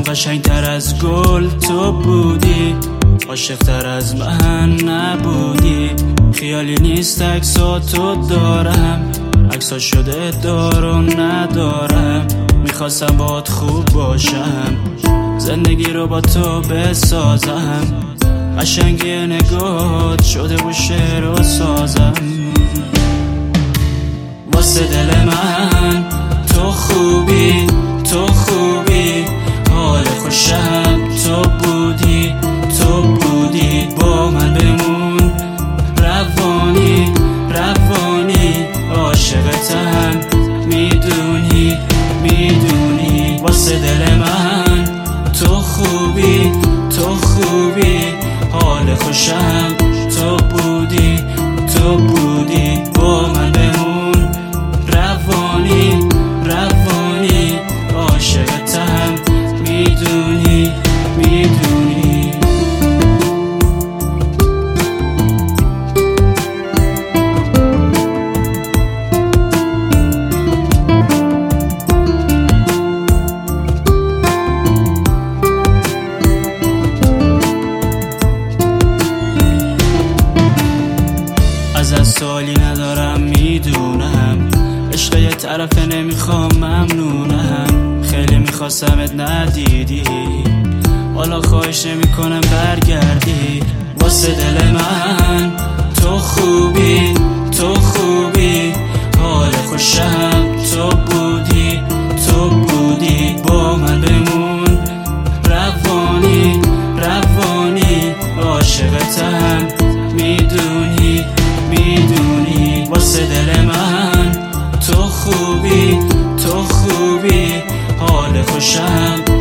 قشنگتر از گل تو بودی، عاشقتر از من نبودی. خیالی نیست عکساتو دارم، عکسا شده دار و ندارم. میخواستم باهات خوب باشم، زندگی رو با تو بسازم. قشنگی نگات شده بود شعر و سازم. واسه دل من تو خوبی، تو خوبی، حال خوشم تو بودی، تو بودی. با من بمون روانی، روانی، عاشقتم میدونی، میدونی. واسه دل من تو خوبی، تو خوبی، حال خوشم تو بودی، تو بودی. با من بمون روانی، روانی، عاشقتم میدونی، میدونی. از سوالی ندارم میدونم، عشق یه طرفه نمیخوام ممنونم. خیلی میخواستمت ندیدی، حالا خواهش نمیکنم برگردی. واسه دل من تو خوبی، تو خوبی، حال خوشم تو بودی، تو بودی. با من بمون روانی، روانی، عاشقتم میدونی، میدونی. واسه دل من تو خوبی، تو خوبی، حال خوشم